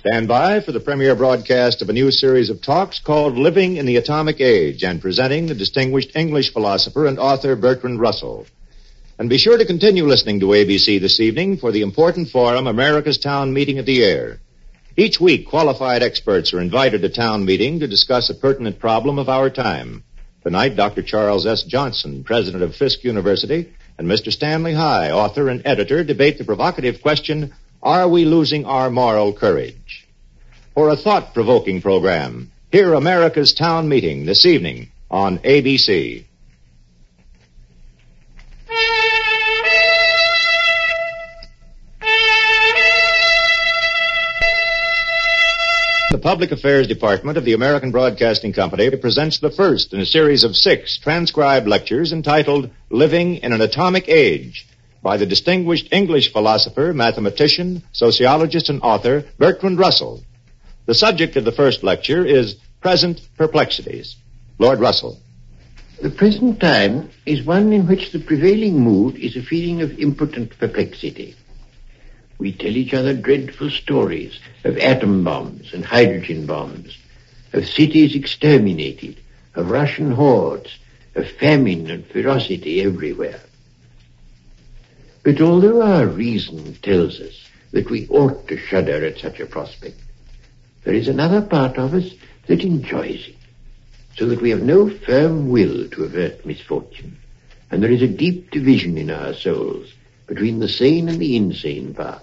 Stand by for the premiere broadcast of a new series of talks called Living in the Atomic Age and presenting the distinguished English philosopher and author Bertrand Russell. And be sure to continue listening to ABC this evening for the important forum, America's Town Meeting at the Air. Each week, qualified experts are invited to town meeting to discuss a pertinent problem of our time. Tonight, Dr. Charles S. Johnson, president of Fisk University, and Mr. Stanley High, author and editor, debate the provocative question, are we losing our moral courage? For a thought-provoking program, hear America's Town Meeting this evening on ABC. The Public Affairs Department of the American Broadcasting Company presents the first in a series of 6 transcribed lectures entitled Living in an Atomic Age by the distinguished English philosopher, mathematician, sociologist, and author Bertrand Russell. The subject of the first lecture is Present Perplexities. Lord Russell. The present time is one in which the prevailing mood is a feeling of impotent perplexity. We tell each other dreadful stories of atom bombs and hydrogen bombs, of cities exterminated, of Russian hordes, of famine and ferocity everywhere. But although our reason tells us that we ought to shudder at such a prospect, there is another part of us that enjoys it, so that we have no firm will to avert misfortune, and there is a deep division in our souls between the sane and the insane parts.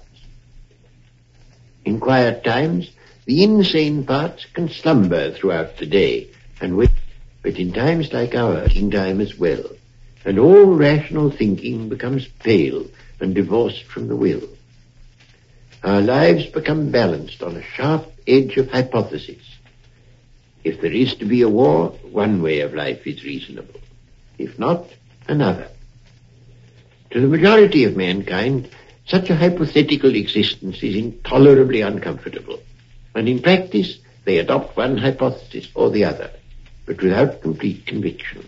In quiet times, the insane parts can slumber throughout the day and wait, but in times like ours, in time as well, and all rational thinking becomes pale and divorced from the will. Our lives become balanced on a sharp edge of hypothesis. If there is to be a war, one way of life is reasonable. If not, another. To the majority of mankind, such a hypothetical existence is intolerably uncomfortable, and in practice they adopt one hypothesis or the other, but without complete conviction.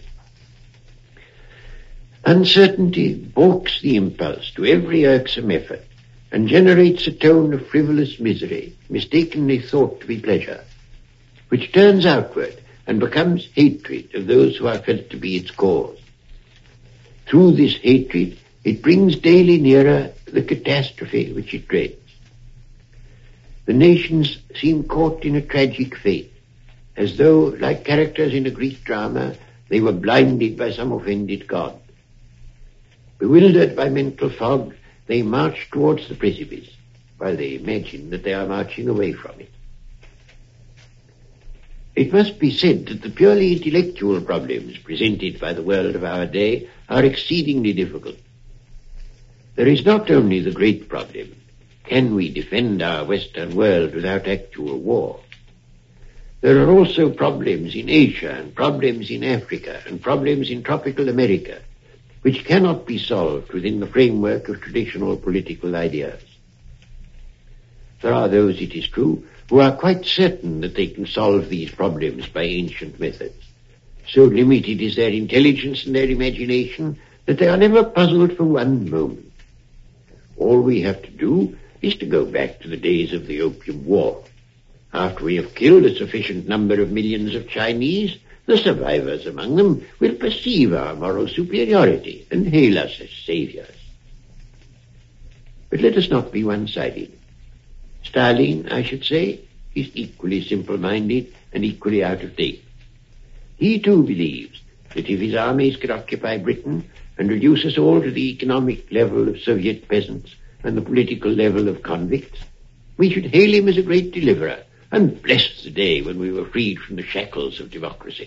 Uncertainty balks the impulse to every irksome effort and generates a tone of frivolous misery, mistakenly thought to be pleasure, which turns outward and becomes hatred of those who are felt to be its cause. Through this hatred, it brings daily nearer the catastrophe which it dreads. The nations seem caught in a tragic fate, as though, like characters in a Greek drama, they were blinded by some offended god. Bewildered by mental fog, they march towards the precipice, while they imagine that they are marching away from it. It must be said that the purely intellectual problems presented by the world of our day are exceedingly difficult. There is not only the great problem, can we defend our Western world without actual war? There are also problems in Asia and problems in Africa and problems in tropical America, which cannot be solved within the framework of traditional political ideas. There are those, it is true, who are quite certain that they can solve these problems by ancient methods. So limited is their intelligence and their imagination that they are never puzzled for one moment. All we have to do is to go back to the days of the Opium War. After we have killed a sufficient number of millions of Chinese, the survivors among them will perceive our moral superiority and hail us as saviors. But let us not be one-sided. Stalin, I should say, is equally simple-minded and equally out of date. He too believes that if his armies could occupy Britain and reduce us all to the economic level of Soviet peasants and the political level of convicts, we should hail him as a great deliverer and bless the day when we were freed from the shackles of democracy.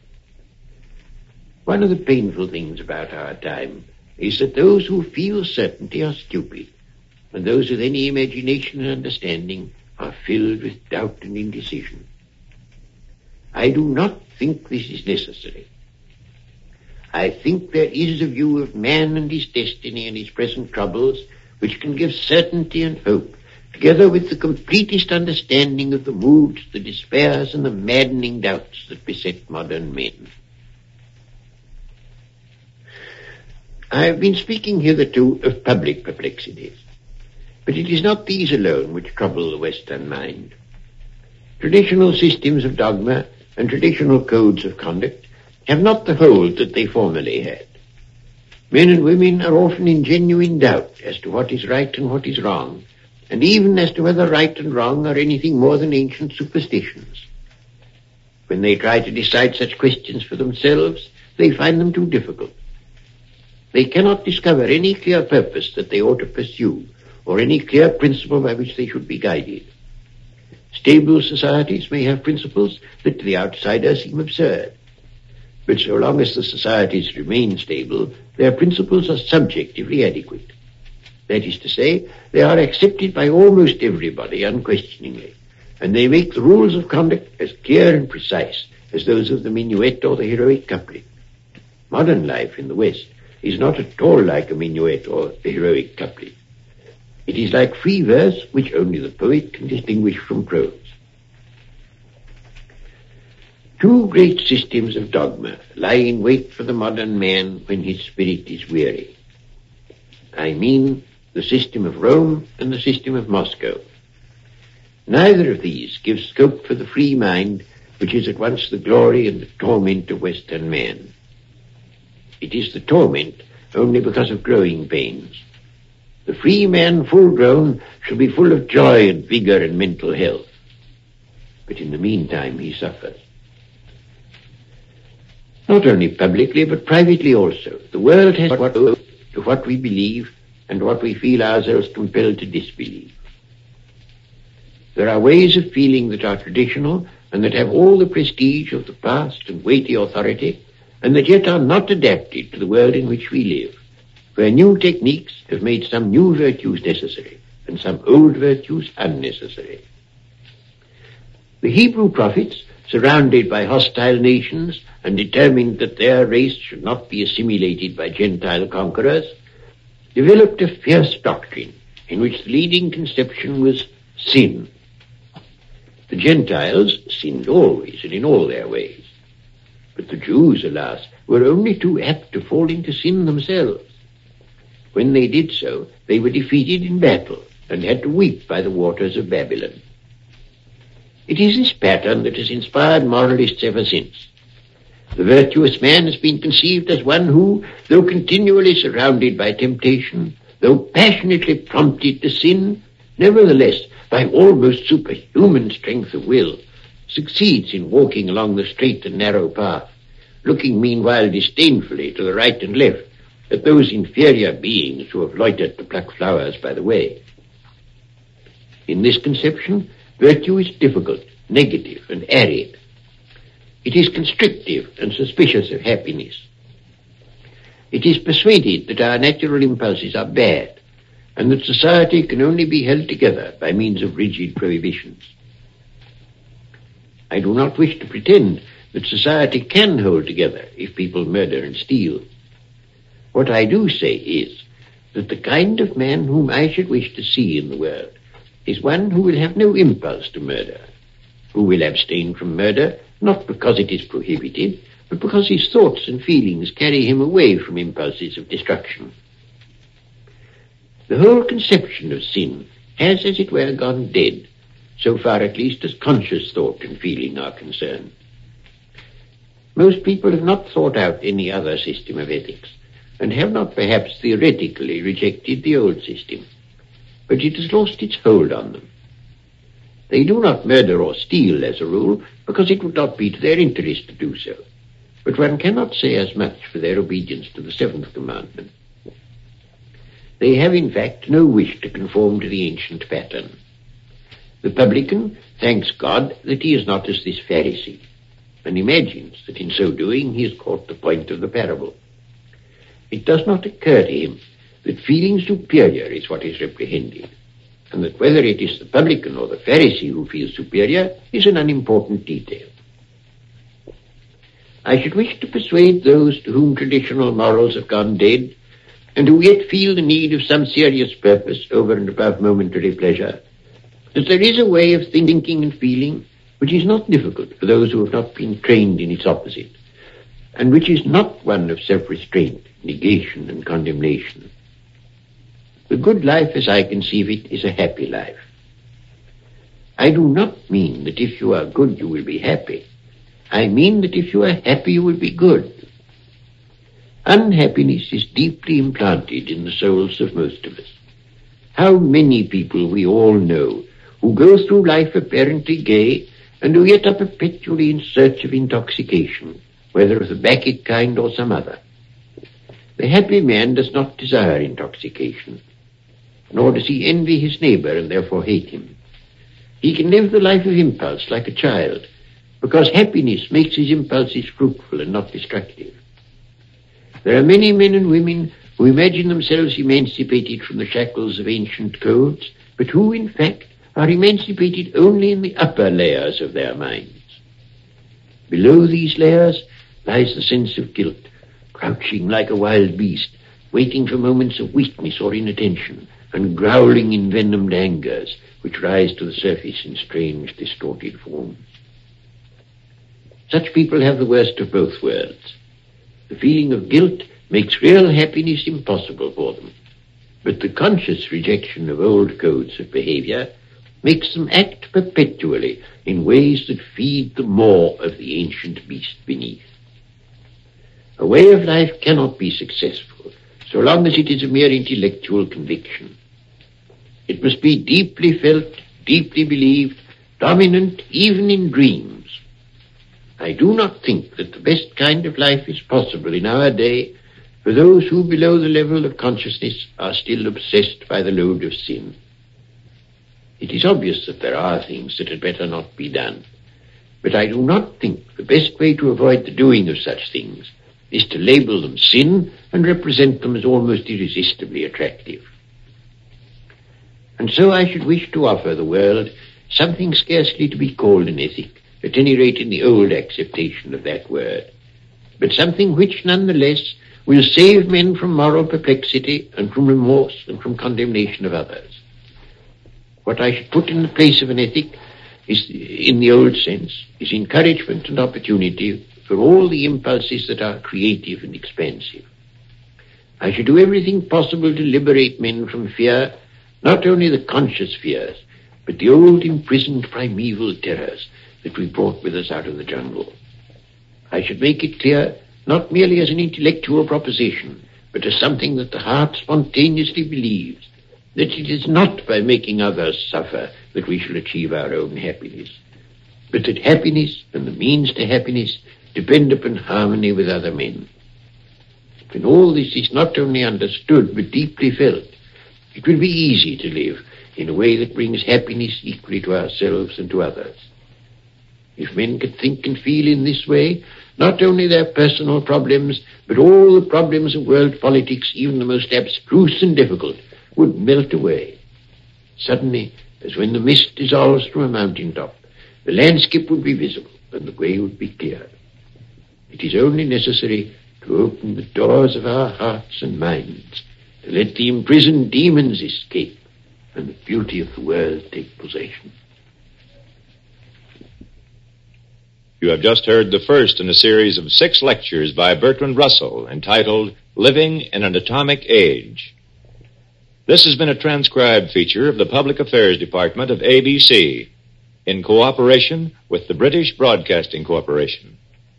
One of the painful things about our time is that those who feel certainty are stupid, and those with any imagination and understanding are filled with doubt and indecision. I do not think this is necessary. I think there is a view of man and his destiny and his present troubles which can give certainty and hope, together with the completest understanding of the moods, the despairs, and the maddening doubts that beset modern men. I have been speaking hitherto of public perplexities. But it is not these alone which trouble the Western mind. Traditional systems of dogma and traditional codes of conduct have not the hold that they formerly had. Men and women are often in genuine doubt as to what is right and what is wrong, and even as to whether right and wrong are anything more than ancient superstitions. When they try to decide such questions for themselves, they find them too difficult. They cannot discover any clear purpose that they ought to pursue, or any clear principle by which they should be guided. Stable societies may have principles that to the outsider seem absurd, but so long as the societies remain stable, their principles are subjectively adequate. That is to say, they are accepted by almost everybody unquestioningly, and they make the rules of conduct as clear and precise as those of the minuet or the heroic couplet. Modern life in the West is not at all like a minuet or the heroic couplet. It is like free verse which only the poet can distinguish from prose. Two great systems of dogma lie in wait for the modern man when his spirit is weary. I mean the system of Rome and the system of Moscow. Neither of these gives scope for the free mind, which is at once the glory and the torment of Western man. It is the torment only because of growing pains. The free man, full grown, shall be full of joy and vigor and mental health. But in the meantime he suffers. Not only publicly, but privately also. The world has what to what we believe and what we feel ourselves compelled to disbelieve. There are ways of feeling that are traditional and that have all the prestige of the past and weighty authority, and that yet are not adapted to the world in which we live, where new techniques have made some new virtues necessary and some old virtues unnecessary. The Hebrew prophets, surrounded by hostile nations and determined that their race should not be assimilated by Gentile conquerors, developed a fierce doctrine in which the leading conception was sin. The Gentiles sinned always and in all their ways, but the Jews, alas, were only too apt to fall into sin themselves. When they did so, they were defeated in battle and had to weep by the waters of Babylon. It is this pattern that has inspired moralists ever since. The virtuous man has been conceived as one who, though continually surrounded by temptation, though passionately prompted to sin, nevertheless, by almost superhuman strength of will, succeeds in walking along the straight and narrow path, looking meanwhile disdainfully to the right and left, at those inferior beings who have loitered to pluck flowers by the way. In this conception, virtue is difficult, negative, and arid. It is constrictive and suspicious of happiness. It is persuaded that our natural impulses are bad, and that society can only be held together by means of rigid prohibitions. I do not wish to pretend that society can hold together if people murder and steal. What I do say is that the kind of man whom I should wish to see in the world is one who will have no impulse to murder, who will abstain from murder not because it is prohibited, but because his thoughts and feelings carry him away from impulses of destruction. The whole conception of sin has, as it were, gone dead, so far at least as conscious thought and feeling are concerned. Most people have not thought out any other system of ethics, and have not perhaps theoretically rejected the old system, but it has lost its hold on them. They do not murder or steal as a rule, because it would not be to their interest to do so, but one cannot say as much for their obedience to the seventh commandment. They have in fact no wish to conform to the ancient pattern. The publican thanks God that he is not as this Pharisee, and imagines that in so doing he has caught the point of the parable. It does not occur to him that feeling superior is what is reprehended, and that whether it is the publican or the Pharisee who feels superior is an unimportant detail. I should wish to persuade those to whom traditional morals have gone dead, and who yet feel the need of some serious purpose over and above momentary pleasure, that there is a way of thinking and feeling which is not difficult for those who have not been trained in its opposite, and which is not one of self-restraint, negation, and condemnation. The good life, as I conceive it, is a happy life. I do not mean that if you are good, you will be happy. I mean that if you are happy, you will be good. Unhappiness is deeply implanted in the souls of most of us. How many people we all know who go through life apparently gay and who yet are perpetually in search of intoxication, whether of the bacchic kind or some other. The happy man does not desire intoxication, nor does he envy his neighbor and therefore hate him. He can live the life of impulse like a child, because happiness makes his impulses fruitful and not destructive. There are many men and women who imagine themselves emancipated from the shackles of ancient codes, but who, in fact, are emancipated only in the upper layers of their minds. Below these layers lies the sense of guilt, crouching like a wild beast, waiting for moments of weakness or inattention, and growling in venomed angers, which rise to the surface in strange, distorted forms. Such people have the worst of both worlds. The feeling of guilt makes real happiness impossible for them, but the conscious rejection of old codes of behavior makes them act perpetually in ways that feed the maw of the ancient beast beneath. A way of life cannot be successful so long as it is a mere intellectual conviction. It must be deeply felt, deeply believed, dominant even in dreams. I do not think that the best kind of life is possible in our day for those who below the level of consciousness are still obsessed by the load of sin. It is obvious that there are things that had better not be done, but I do not think the best way to avoid the doing of such things is to label them sin and represent them as almost irresistibly attractive. And so I should wish to offer the world something scarcely to be called an ethic, at any rate in the old acceptation of that word, but something which nonetheless will save men from moral perplexity and from remorse and from condemnation of others. What I should put in the place of an ethic is, in the old sense, is encouragement and opportunity for all the impulses that are creative and expansive. I should do everything possible to liberate men from fear, not only the conscious fears, but the old imprisoned primeval terrors that we brought with us out of the jungle. I should make it clear, not merely as an intellectual proposition, but as something that the heart spontaneously believes, that it is not by making others suffer that we shall achieve our own happiness, but that happiness and the means to happiness depend upon harmony with other men. When all this is not only understood but deeply felt, it will be easy to live in a way that brings happiness equally to ourselves and to others. If men could think and feel in this way, not only their personal problems, but all the problems of world politics, even the most abstruse and difficult, would melt away. Suddenly, as when the mist dissolves from a mountaintop, the landscape would be visible and the way would be clear. It is only necessary to open the doors of our hearts and minds, to let the imprisoned demons escape and the beauty of the world take possession. You have just heard the first in a series of 6 lectures by Bertrand Russell entitled Living in an Atomic Age. This has been a transcribed feature of the Public Affairs Department of ABC in cooperation with the British Broadcasting Corporation.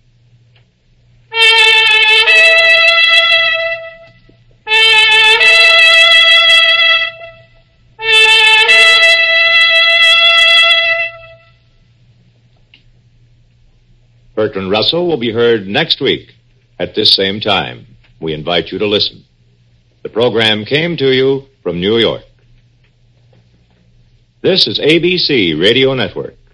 Bertrand Russell will be heard next week at this same time. We invite you to listen. The program came to you from New York. This is ABC Radio Network.